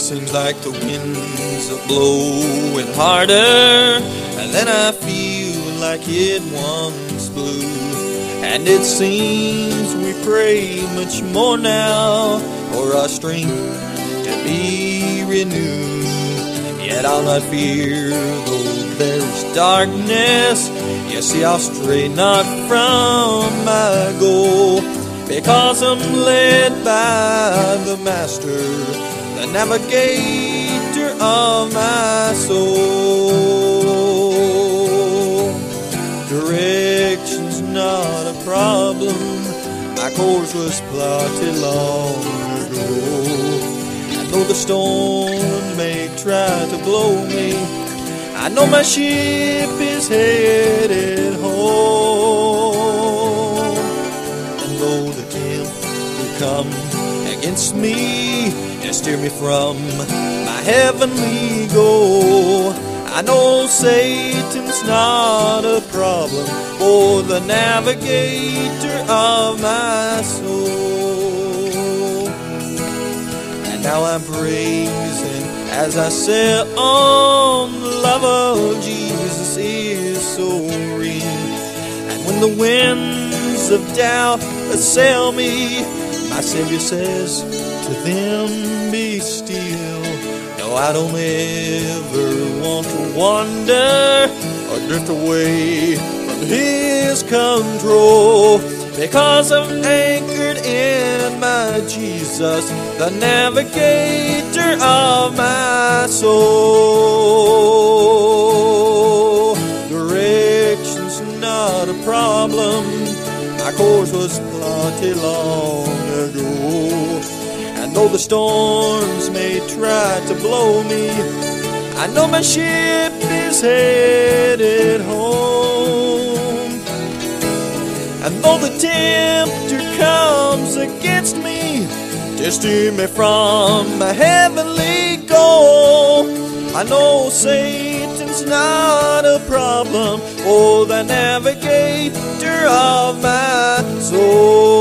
Seems like the winds are blowing harder than I feel like it once blew. And it seems we pray much more now for our strength to be renewed. Yet I'll not fear though there's darkness. You see, I'll stray not from my goal, because I'm led by the Master, the navigator of my soul. Direction's not a problem, my course was plotted long ago. And though the storm may try to blow me, I know my ship is headed home. And though the tempter come against me and steer me from my heavenly goal, I know Satan's not a problem for the navigator of my soul. And now I'm praising as I sail on. The love of Jesus is so real. And when the winds of doubt assail me, my Savior says to them, be still. No, I don't ever want to wander or drift away from His control, because I'm anchored in my Jesus, the navigator of my soul. Direction's not a problem, my course was plotted long ago. And though the storms may try to blow me, I know my ship is headed home. And though the tempter comes against me to steer me from my heavenly goal, I know Satan's not a problem for the navigator of my soul.